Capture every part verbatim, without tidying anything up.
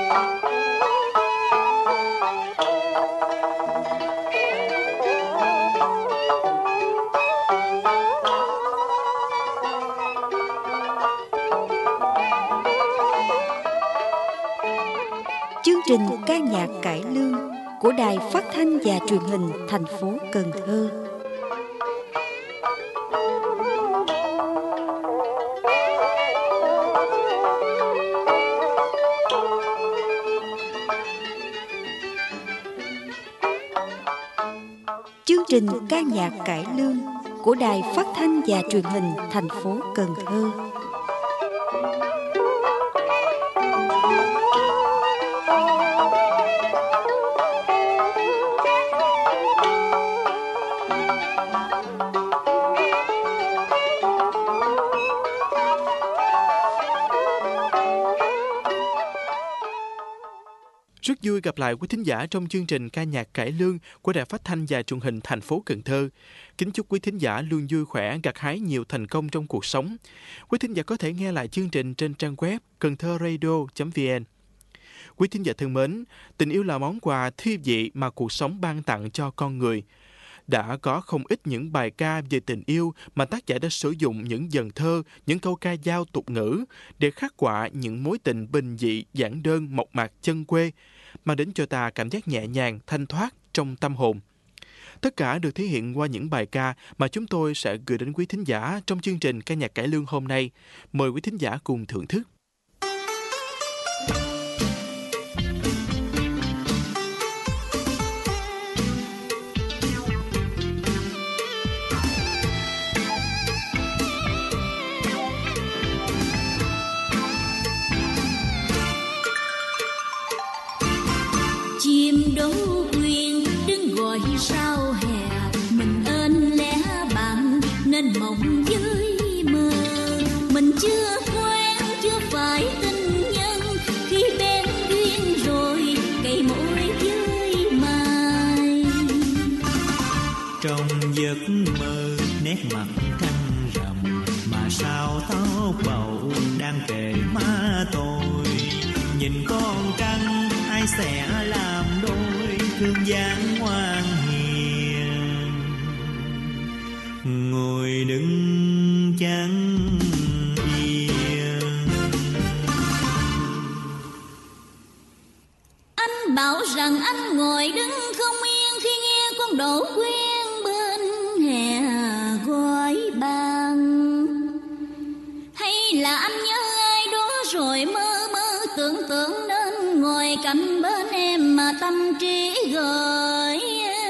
Chương trình ca nhạc cải lương của Đài Phát thanh và Truyền hình thành phố Cần Thơ. Chương trình ca nhạc cải lương của Đài Phát thanh và Truyền hình thành phố Cần Thơ. Rất vui gặp lại quý thính giả trong chương trình ca nhạc cải lương của Đài Phát thanh và Truyền hình thành phố Cần Thơ. Kính chúc quý thính giả luôn vui khỏe, gặt hái nhiều thành công trong cuộc sống. Quý thính giả có thể nghe lại chương trình trên trang web cần thơ radio chấm vn. Quý thính giả thân mến, tình yêu là món quà thi vị mà cuộc sống ban tặng cho con người. Đã có không ít những bài ca về tình yêu mà tác giả đã sử dụng những dần thơ, những câu ca dao tục ngữ để khắc họa những mối tình bình dị, giản đơn, mộc mạc chân quê, mang đến cho ta cảm giác nhẹ nhàng, thanh thoát trong tâm hồn. Tất cả được thể hiện qua những bài ca mà chúng tôi sẽ gửi đến quý thính giả trong chương trình ca nhạc cải lương hôm nay. Mời quý thính giả cùng thưởng thức. Chim đấu quyên đứng gọi sao hè, mình ơn lẽ bạn nên mộng với mơ. Mình chưa quen chưa phải tình nhân, khi bên duyên rồi cây môi với mai. Trong giấc mơ nét mặt trăng rằm, mà sao tóc bầu đang kề má tôi. Nhìn con trăng ai sẽ làm đôi, thương dáng ngoan hiền ngồi đứng chẳng yên. Anh bảo rằng anh ngồi đứng không yên khi nghe con đổ quyên bên hè gói bàn. Hay là anh nhớ ai đó rồi mơ mơ tưởng tượng nên ngồi cạnh bên em mà tâm trí gợi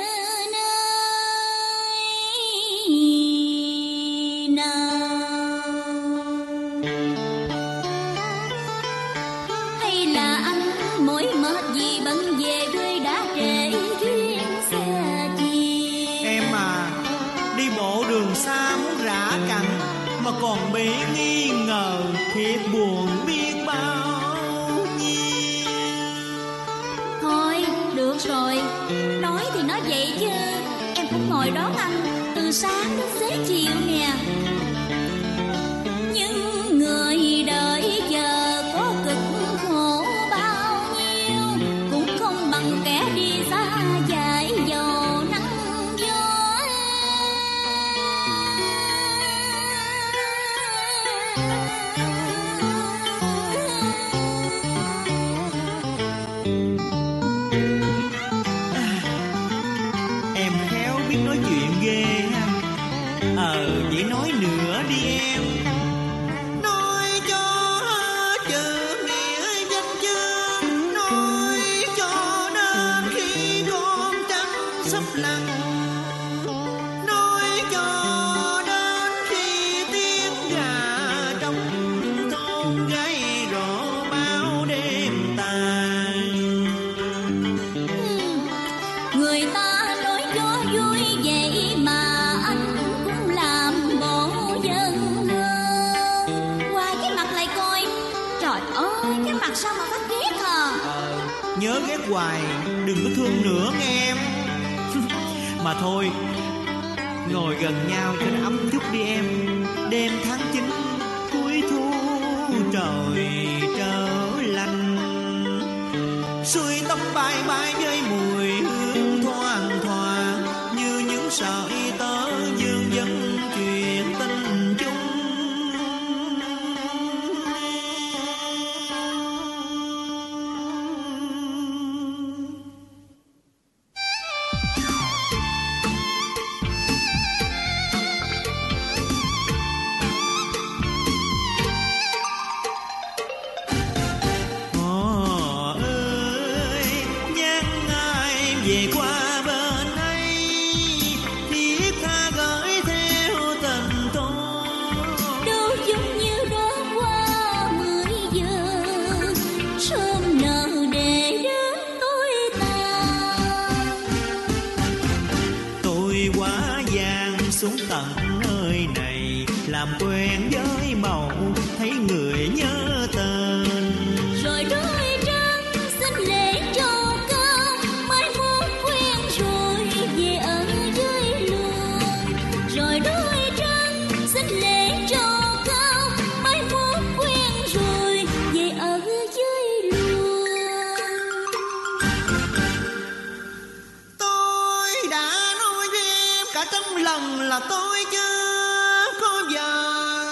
nơi nào. Hay là anh mỏi mệt vì bận về quê đã trễ chuyến xe chiều. Em à, đi bộ đường xa muốn rã cằn mà còn bị nghi ngờ, thiệt buồn biết bao nhiêu. Thôi được rồi, nói thì nói vậy chứ em cũng ngồi đón anh từ sáng đến xế chiều nè. Nhưng người đợi chờ có cực khổ bao nhiêu, cũng không bằng kẻ đi xa dải dầu nắng gió. Em khéo biết nói chuyện ghê ha. Ờ vậy nói nữa đi em. Nói cho chữ nghĩa danh chương, nói cho đến khi con trăng sắp lặn, nói cho đến khi tiếng gà trong thôn gây rõ bao đêm tàn. Người ta nói cho vui vậy mà anh cũng làm bộ dân hơn. Qua cái mặt lại coi, trời ơi cái mặt sao mà phát ghét à. Nhớ ghét hoài, đừng có thương nữa nghe em. Mà thôi, ngồi gần nhau cho nó ấm chút đi em. Đêm tháng chín cuối thu trời trở lạnh, bay bay với mùi hương thoang thoảng, như những sợi tơ dương vấn truyền tình chung. Về qua bên ấy, thiết tha gửi theo tình tôi. đâu giống như đó qua mười giờ, sớm nở để đến tôi tàn. Tôi quá vàng xuống tận nơi này, làm quen với màu, thấy người nhớ tên. Rồi đôi trăng xin lễ cho cao, mai mốt quen rồi về ở dưới luồng. Rồi đôi trăng xin lễ cho cao, mai mốt quen rồi về ở dưới luồng. Tôi đã nói với em cả trăm lần là tôi chưa có vợ,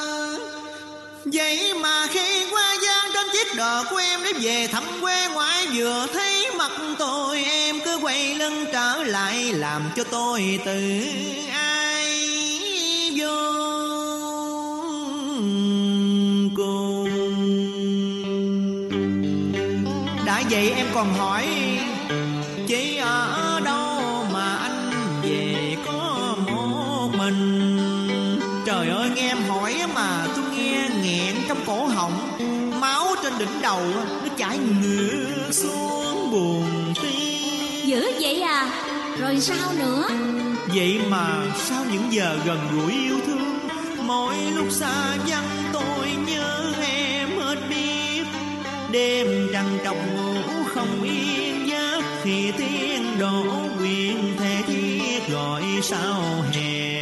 vậy mà khi qua giang trên chiếc đò của em để về thăm quê ngoại, vừa thấy mặt tôi em cứ quay lưng trở lại, làm cho tôi tự ai vô cùng. Đã vậy em còn hỏi chị ở đâu mà anh về có một mình. Trời ơi, nghe em hỏi mà tôi nghe nghẹn trong cổ họng, máu trên đỉnh đầu nó chảy ngược xuống buồn tim. Dữ vậy à? Rồi sao nữa? Vậy mà sau những giờ gần gũi yêu thương, mỗi lúc xa vắng tôi nhớ em hết biết. Đêm trăng trọc ngủ không yên giấc, khi tiếng đổ quyền thể thiết gọi sao hè.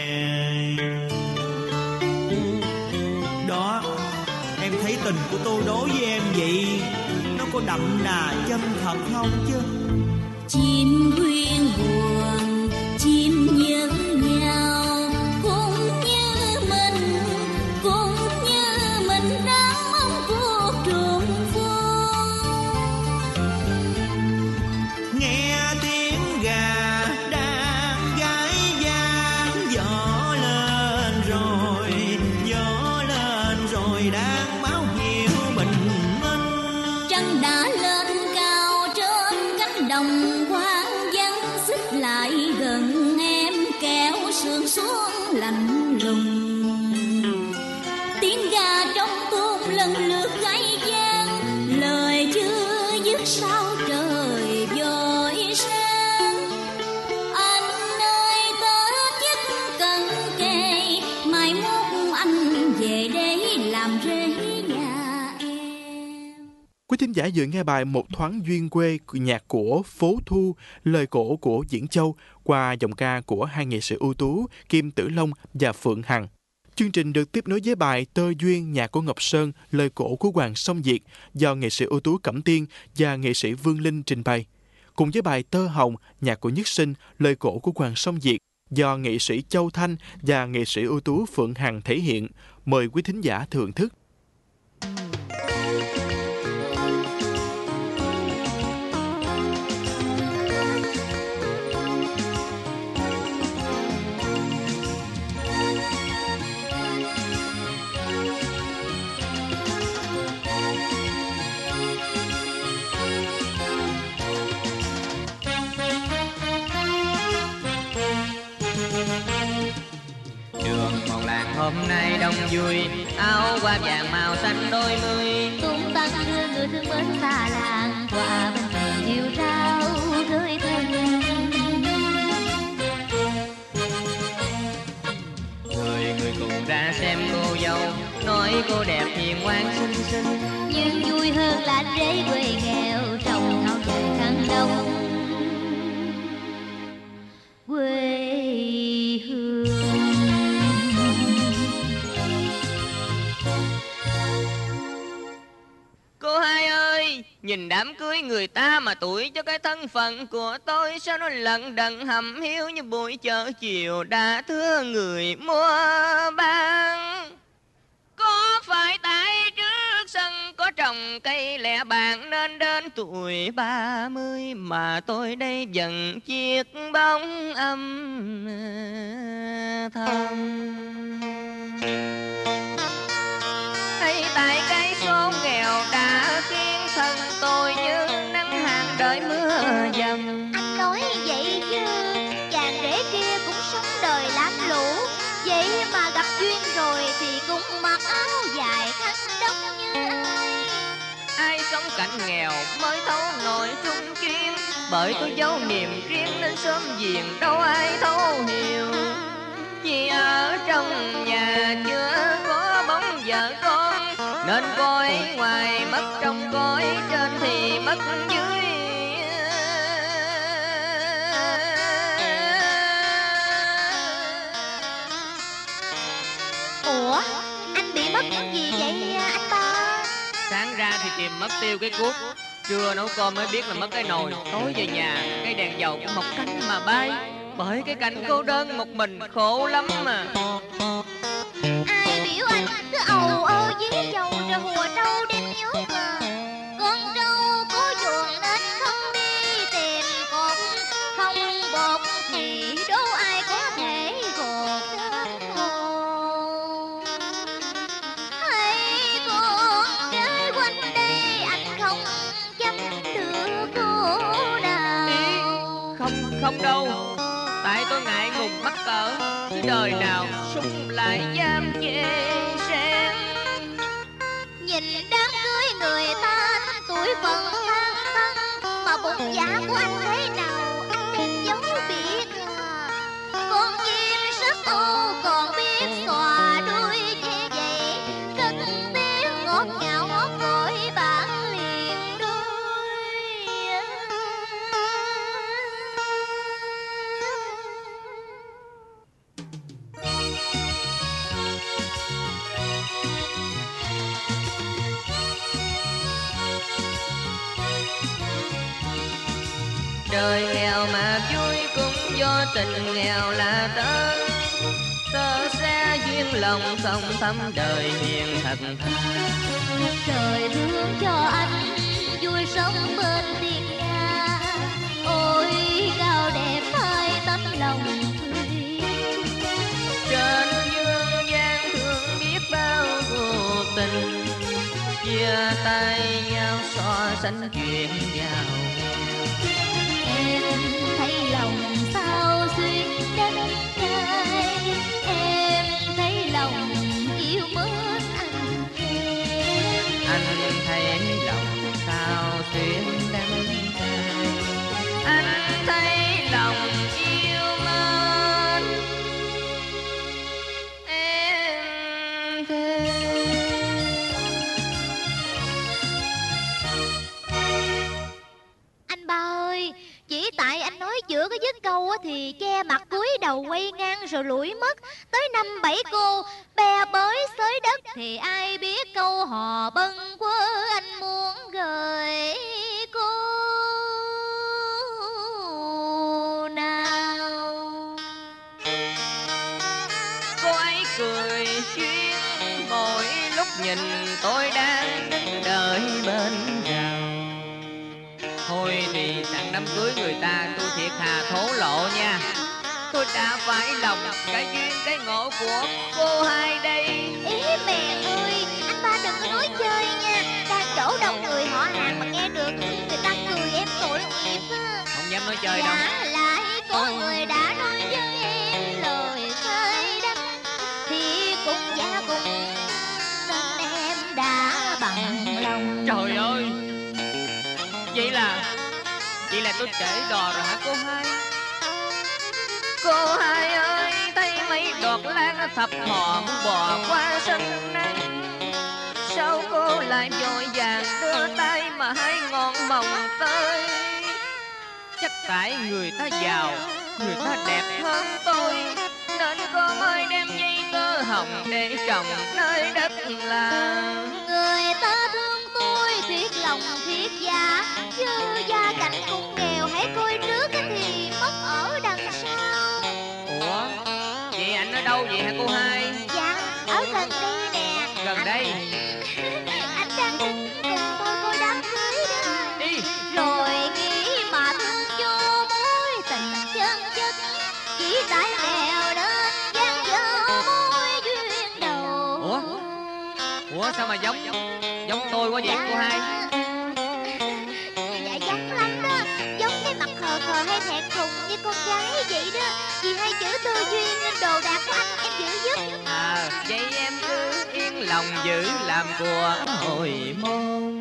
Đó, em thấy tình của tôi đối với em vậy, nó có đậm đà chân thật không chứ? Chim quyên buồn, chim nhớ nhau, cũng như mình, cũng như mình đang mong cuộc trùng phùng. Nghe tiếng gà đang gáy vang, gió lên rồi, gió lên rồi đang báo hiệu bình minh. Trăng đã lên cao trên cánh đồng hoang vắng, xích lại gần em kéo sương xuống lạnh lùng. Tiếng gà trong tuôn lần lượt gáy vang, lời chưa dứt sao trời vội sang. Anh ơi Tết nhất cần kề, mai mốt anh về để làm rễ nhà em. Quý thính giả vừa nghe bài Một thoáng duyên quê, nhạc của Phố Thu, lời cổ của Diễn Châu qua giọng ca của hai nghệ sĩ ưu tú Kim Tử Long và Phượng Hằng. Chương trình được tiếp nối với bài Tơ Duyên, nhạc của Ngọc Sơn, lời cổ của Hoàng Song Việt do nghệ sĩ ưu tú Cẩm Tiên và nghệ sĩ Vương Linh trình bày. Cùng với bài Tơ Hồng, nhạc của Nhất Sinh, lời cổ của Hoàng Song Việt do nghệ sĩ Châu Thanh và nghệ sĩ ưu tú Phượng Hằng thể hiện. Mời quý thính giả thưởng thức. Hôm nay đông vui, áo hoa vàng màu xanh đôi mươi, tung tăng đưa người thương mến xa làng, qua bên bờ yêu rao rơi thân. Người người cùng ra xem cô dâu, nói cô đẹp hiền ngoan xinh xinh, Nhưng vui hơn là anh rể quê nghèo, trồng thảo dài khăn đông quê hương. Cô hai ơi, Nhìn đám cưới người ta mà tuổi cho cái thân phận của tôi sao nó lận đận hầm hiu như buổi chợ chiều đã thưa người mua bán. Có phải tại trước sân có trồng cây lẻ bàng nên đến tuổi ba mươi mà tôi đây dần chiếc bóng âm thầm. Hay tại cái số nghèo đã khiến thân tôi như nắng hạn đợi mưa dầm. Anh nói vậy chứ chàng rể kia cũng sống đời lam lũ, vậy mà gặp duyên rồi thì cũng mặc áo dài khăn đông như ai. Ai sống cảnh nghèo mới thấu nổi trung kiên, bởi có dấu niềm riêng nên sớm giềng đâu ai thấu hiểu. Vì ở trong nhà chưa có bóng vợ con, nên cõi ngoài mất trong cõi trên thì mất dưới. Ủa, anh bị mất cái gì vậy anh ba? Sáng ra thì tìm mất tiêu cái cuốc, trưa nấu cơm mới biết là mất cái nồi, tối về nhà cái đèn dầu cũng mọc cánh mà bay. Bởi cái cảnh cô đơn một mình khổ lắm mà. Ai biểu anh cứ ầu ơ dí dầu rồi hùa trâu đem yếu mà. Con trâu có chuồng nên không đi tìm cột, không bột thì đố ai có thể gột đến hồ. Hay con chơi quanh đây anh không chăm được cô nào. Không, không đâu. Tại tôi ngại ngùng mắc cỡ, chứ đời nào súng lại dám chê sen. Nhìn đám cưới người ta tuổi phận than thân, mà bụng dạ của anh thế nào anh đem giấu biệt à. Con chim rất ô còn biết xòa đuôi che vậy, cất tiếng ngọt ngào ngót gọi bạn liền đôi. Đời nghèo mà vui cũng do tình nghèo là tớ. Tớ sẽ duyên lòng không thắm đời hiền thật thà. Trời thương cho anh vui sống bên thiên nga, ôi cao đẹp hai tấm lòng thủy. Trên dương gian thương biết bao cuộc tình, chia tay nhau so sánh chuyện giàu. Em thấy lòng sao xuyên đất trai, em thấy lòng yêu mến anh em. Anh thấy lòng sao xuyên đất trai, anh thấy lòng yêu mến em thêm. Anh ba ơi, chỉ tại anh nói giữa cái dứt câu á thì che mặt cúi đầu quay ngang rồi lủi mất. Tới năm bảy cô be bới xới đất thì ai biết câu hò bâng quơ anh muốn gửi cô nào. Cô ấy cười duyên mỗi lúc nhìn tôi đang đứng đợi bên rào. Thôi thì tặng đám cưới người ta tôi thiệt thà thổ lộ nha. Tôi đã phải lòng cái duyên cái ngộ của cô hai đây. Ý mẹ ơi, anh ba đừng có nói chơi nha. Đang chỗ đông người họ hàng mà nghe được người ta cười em tội nghiệp á. Không dám nói chơi đâu. Giả lại có người đã nói với em lời khai đắng, thì cũng giả cũng nên em đã bằng lòng. Trời ơi, vậy là Vậy là tôi trễ đò rồi hả cô hai? Cô hai ơi, thấy mấy đọt lan nó thập họ bò qua sân nắng, sao cô lại vội vàng đưa tay mà hai ngọn mồng tới? Chắc tại người ta giàu, người ta đẹp hơn tôi, nên cô mới đem dây tơ hồng để trồng nơi đất làng. Người ta thương tôi thiệt lòng thiệt giá, đây? Anh đang cùng tôi coi đám cưới đó. Đi. Rồi nghĩ mà thương cho mối tình chân chất, chỉ tại lèo lên gian dở mối duyên đầu. Ủa? Ủa sao mà giống giống tôi quá vậy cô hai? Dạ giống lắm đó. Giống cái mặt khờ khờ hay thẹn thùng như con gái vậy đó. Vì hai chữ tư duyên nên đồ đạc của anh em giữ giúp. À, vậy em cứ yên lòng giữ làm của hồi môn.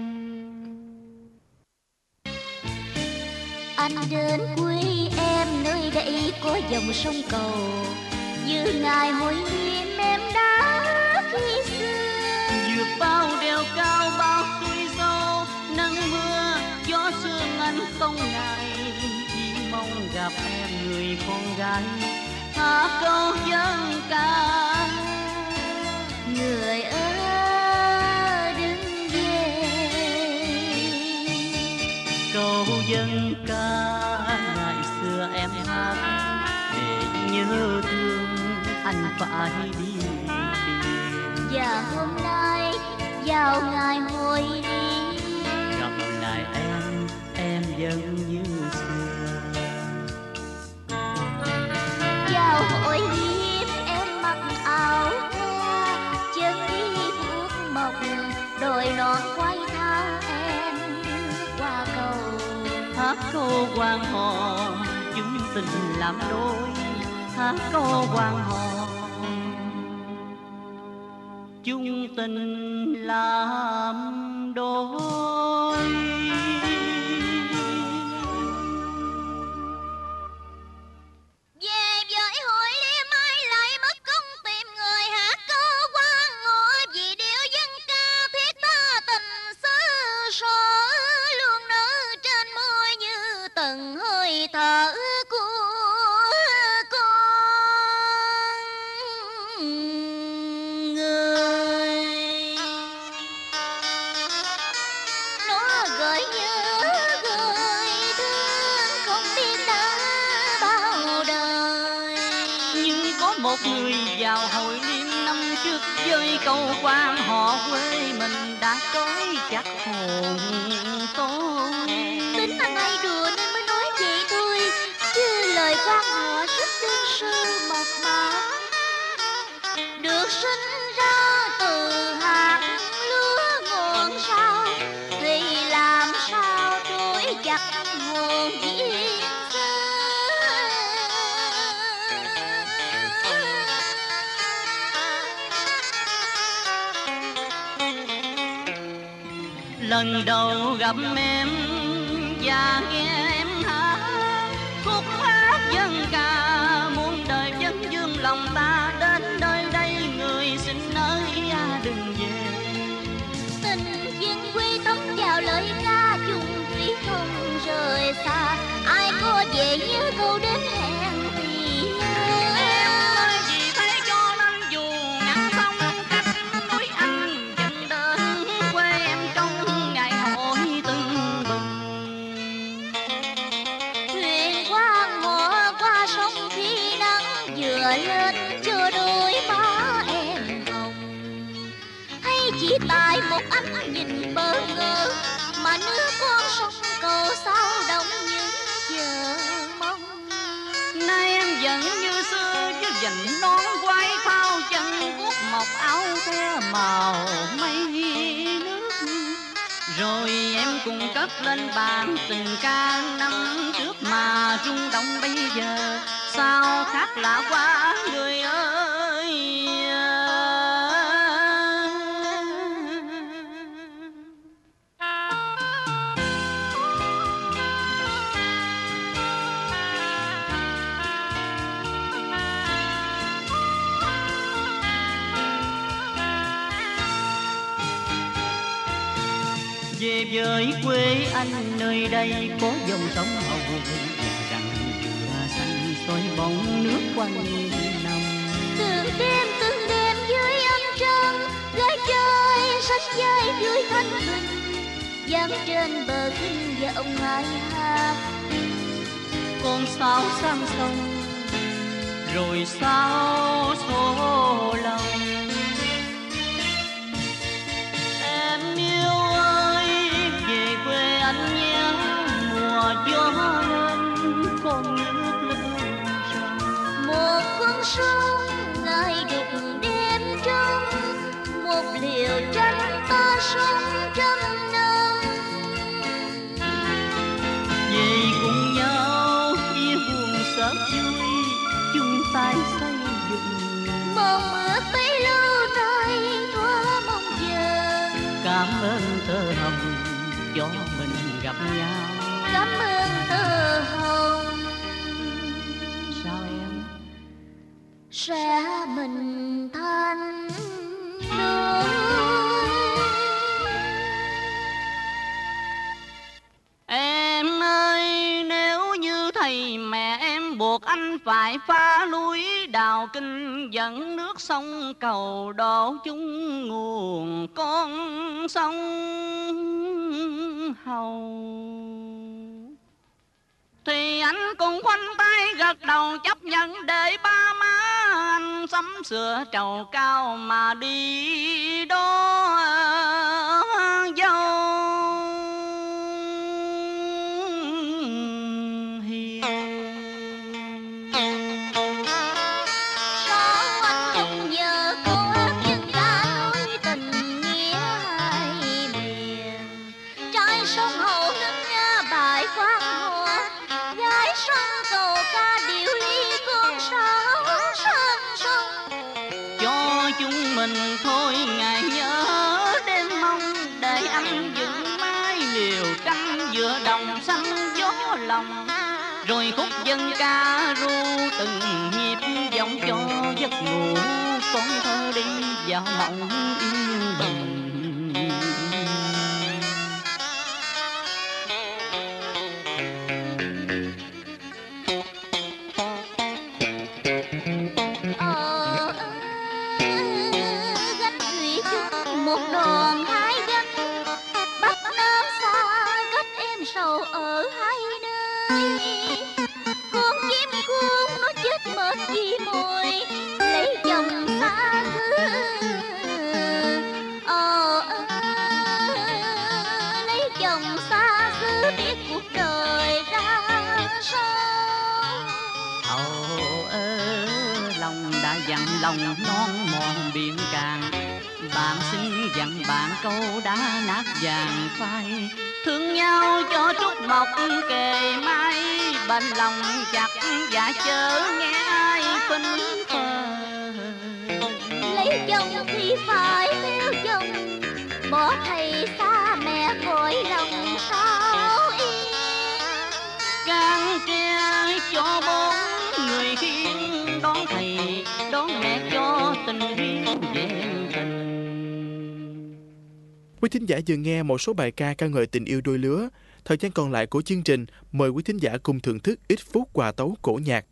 Anh đến quê em nơi đây có dòng sông cầu, như ngày hội niệm em đã khi xưa. vượt bao đèo cao bao suối sâu, nắng mưa gió sương anh không ngại, chỉ mong gặp em người con gái hát câu dân ca. Người ơi đừng về, Câu dân ca ngày xưa em hát để nhớ thương anh phải đi tìm. và hôm nay vào ngày hội đi, Gặp lại em em vẫn như xưa. vào hội hiệp em mặc áo hoa, chân đi vuốt mộc đồi non quay thao em qua cầu. Hát câu quan họ chúng tình làm đôi, hát câu quan họ chung tình làm đôi. Về với hội đêm mai lại mất công tìm người hát câu quan ngọ, vì điệu dân ca thiết tha tình xứ sở luôn nở trên môi như từng hơi thở của con người. Nó gợi nhớ gợi thương không biết đã bao đời. Nhưng có một người vào hội liên năm trước với câu quan họ quê mình đã trói chặt hồn tôi. Tính anh hay đùa nên mới nói vậy thôi, chứ lời quan họ rất đơn sơ mộc mạc. Được sinh ra từ hạt lúa nguồn sao, thì làm sao trôi chặt hồn viên Lần đầu gặp em và nghe em hát khúc hát dân ca, muôn đời vẫn vương lòng ta. Đến nơi đây người xin ơi à đừng về. tình duyên quy tấm vào lời ca, chung thủy không rời xa. Ai có về nhớ câu đến hẹn thì Em ơi vì thế cho nên dù ngăn sông cách núi anh vẫn đến quê em trong ngày hội tưng bừng. thuyền qua mùa qua sông khi nắng vừa lên cho đôi má em hồng. Hay chỉ tại một ánh nhìn bơ ngơ mà nước con sông cầu sao động những chờ mong. Nay em vẫn như xưa với dành nón quay thao chân guốc mọc áo the màu mây nước. Rồi em cùng cất lên bàn tình ca năm trước mà rung động bây giờ sao khác lạ quá người ơi. Về với quê anh nơi đây có dòng sông hậu và rằng dừa xanh soi bóng nước quanh năm. Từng đêm từng đêm dưới ánh trăng, gái chơi sách giấy vui thanh bình, dáng trên bờ kinh giọng ai hát. Con sao sang sông rồi sao số lòng, sống trăm năm. Về cùng nhau chia buồn sớt vui, chung tay xây dựng Mong ước bấy lâu nay thoa mong chờ. cảm ơn tơ hồng cho mình gặp nhau. Cảm ơn tơ hồng Sao em? sẽ mình thành đôi. Em ơi, nếu như thầy mẹ em buộc anh phải phá núi đào kinh dẫn nước sông cầu đổ chung nguồn con sông Hầu, thì anh cũng khoanh tay gật đầu chấp nhận để ba má anh sắm sửa trầu cao mà đi đó dâu hiền. Sao anh nhung nhớ cô ác nhưng đã nói tình nghĩa hai miền. Trái sông Hậu ngân nga bài khoan hoa, gái sông cầu ca điệu ly con sáo sơn sông. Cho chúng mình thôi ngày nhớ đêm mong, để anh dựng mái liều tranh giữa đồng xanh gió lòng. Rồi khúc dân ca ru từng nhịp giọng cho giấc ngủ, con thơ đi vào mộng yên bình. Ờ gánh thủy chung một đòn hai gánh, Bắc Nam xa cách em sầu ở hai nơi. Con chim cuông nó chết mất vì mồi lấy chồng xa xứ. Ờ lấy chồng xa xứ biết cuộc đời ra sao. Ồ ơ lòng đã dặn lòng non mòn biển càng, bạn xin dặn bạn câu đã nát vàng phai. Thương nhau cho trúc mọc kề mai, bên lòng chặt và chớ nghe ai phinh phờ. Lấy chồng thì phải theo chồng, bỏ thầy xa mẹ cõi lòng sao yên. Càng tre cho bốn người khiêng, đón thầy đón mẹ cho tình duyên vẹn tình. Quý thính giả vừa nghe một số bài ca ca ngợi tình yêu đôi lứa. Thời gian còn lại của chương trình, mời quý thính giả cùng thưởng thức ít phút hòa tấu cổ nhạc.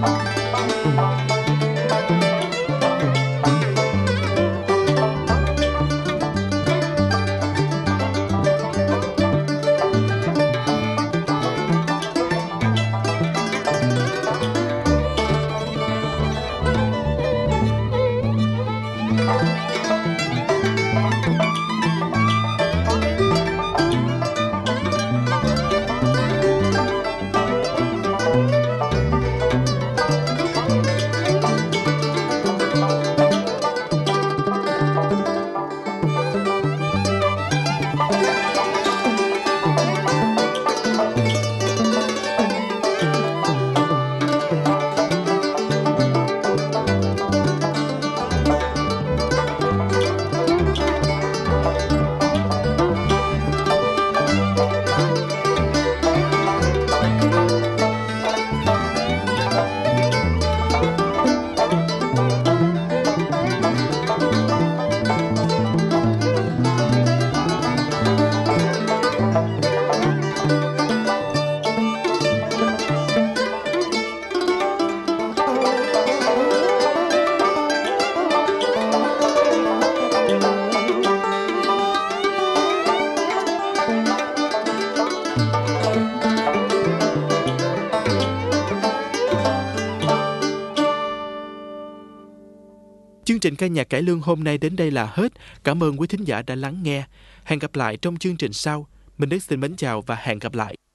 Chương trình ca nhạc cải lương hôm nay đến đây là hết. Cảm ơn quý thính giả đã lắng nghe. Hẹn gặp lại trong chương trình sau. Minh Đức xin mến chào và hẹn gặp lại.